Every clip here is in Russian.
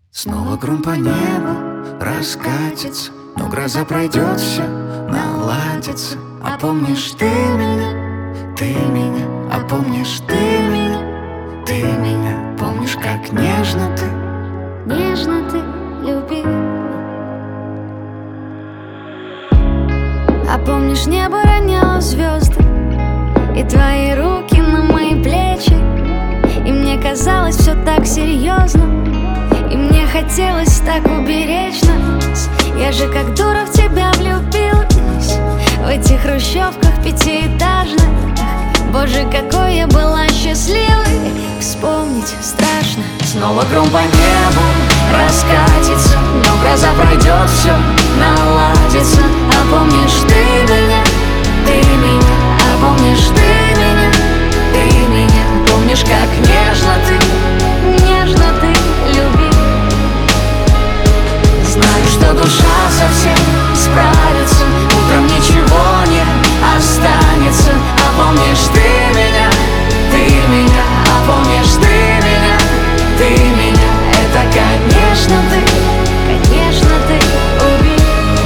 Снова гром по небу раскатится, но гроза пройдет, все наладится. А помнишь ты меня, а помнишь ты меня, помнишь, как нежно ты любил. А помнишь, небо роняло звезды и твои руки на мои плечи, и мне казалось все так серьезно, и мне хотелось так уберечь нас. Я же как дура в тебя влюбилась, в этих хрущевках пятиэтажных. Боже, какой я была счастливой, вспомнить страшно. Снова гром по небу раскатится, но гроза пройдет, все наладится. А помнишь ты меня, а помнишь ты меня, помнишь, как нежно ты любил. Знаю, что душа совсем справится, утром ничего не останется. А помнишь ты меня, а помнишь ты меня, это, конечно, ты убил.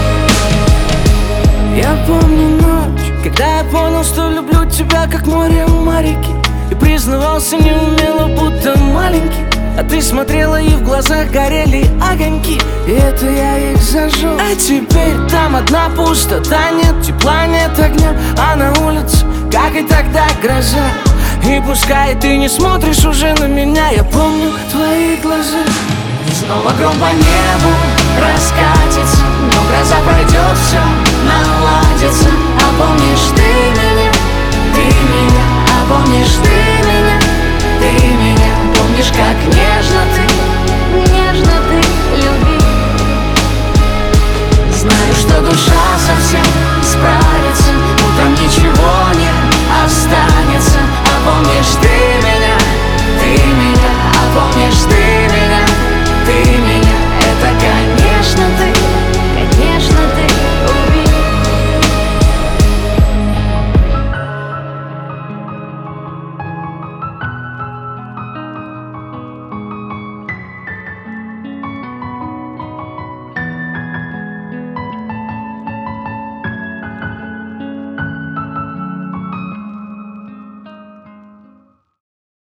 Я помню ночь, когда я понял, что люблю тебя, как море у моряки, и признавался неумело, будто маленький. А ты смотрела, и в глазах горели огоньки, и это я их зажег. А теперь там одна пустота, нет тепла, нет огня, а на улице, как и тогда, гроза. И пускай ты не смотришь уже на меня, я помню твои глаза. Снова гром по небу раскатится, но гроза пройдет, все наладится. А помнишь ты меня, а помнишь ты меня, помнишь, как нежно ты